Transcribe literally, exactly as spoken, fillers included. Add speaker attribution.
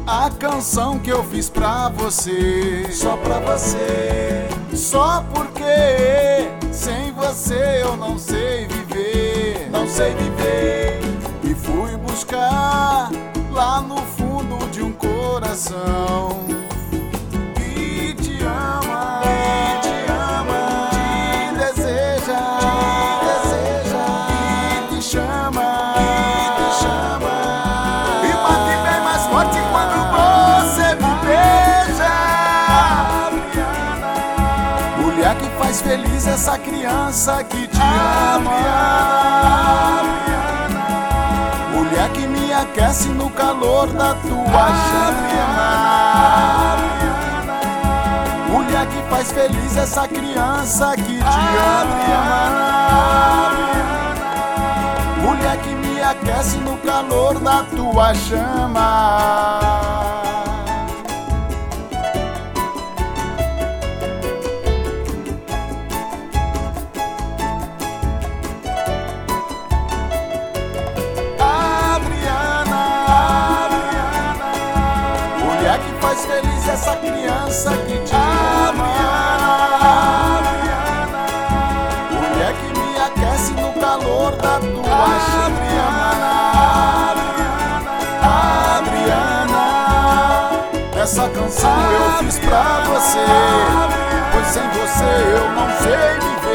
Speaker 1: A canção que eu fiz pra você,
Speaker 2: só pra você.
Speaker 1: só porque sem você eu não sei viver,
Speaker 2: Não sei viver.
Speaker 1: e fui buscar lá no fundo de um coração que te ama,
Speaker 2: Que te ama,
Speaker 1: te deseja,
Speaker 2: te deseja,
Speaker 1: que te chama,
Speaker 2: que te chama.
Speaker 1: e bate bem mais forte quando você me beija. Mulher que faz feliz essa criança que te ama. Mulher que me aquece no calor da tua chama. Mulher que faz feliz essa criança que te ama. Mulher que me aquece no calor da tua chama. Mulher que faz feliz essa criança que te ama. Mulher que me aquece no calor da tua chama. Adriana, essa canção eu fiz pra você, pois sem você eu não sei viver.